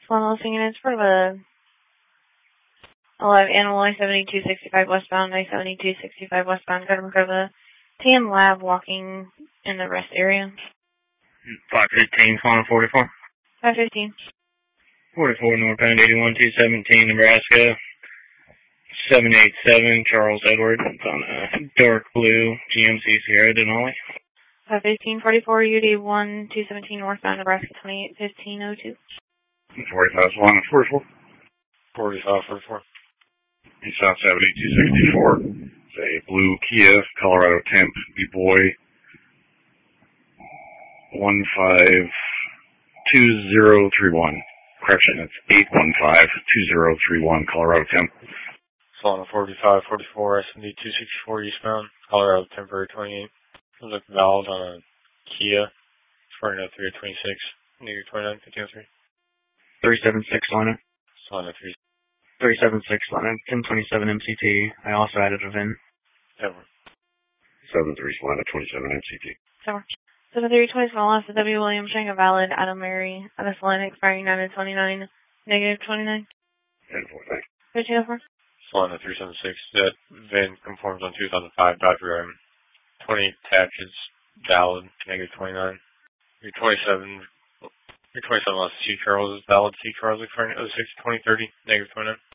Solano Singing is for the alive animal I-7265 westbound, I-7265 westbound, Government for the TM Lab walking in the rest area. 515, Solano 44. 515. 44 northbound 81217 Nebraska. 787 Charles Edward. It's on a dark blue GMC Sierra Denali. 515 44 UD 1217 northbound Nebraska 281502. 45 Solano 44. 45 44. South 78264. It's a blue Kia, Colorado Temp, B-Boy. 152031. Correction, it's 8152031, Colorado Temp. Solano 45 44, SMD 264 eastbound, Colorado Temporary 28. Looks like valve on a Kia. Scoring out 3 26, negative 29, 1503. 376 Solano. Solano 3. 376 Solano, 1027 MCT. I also added a VIN. Over. 73 Solano 27 MCT. Over. 7320 small S W William showing a valid Adam Mary at a line expiring 9/29, negative 29. 10-4, thanks. 1304. Solano 376. That VIN conforms on 2005 Dodge Ram. 20 attaches, valid, negative 29. Your 27 lost C Charles is valid. C Charles expiring 06 2030, negative 29.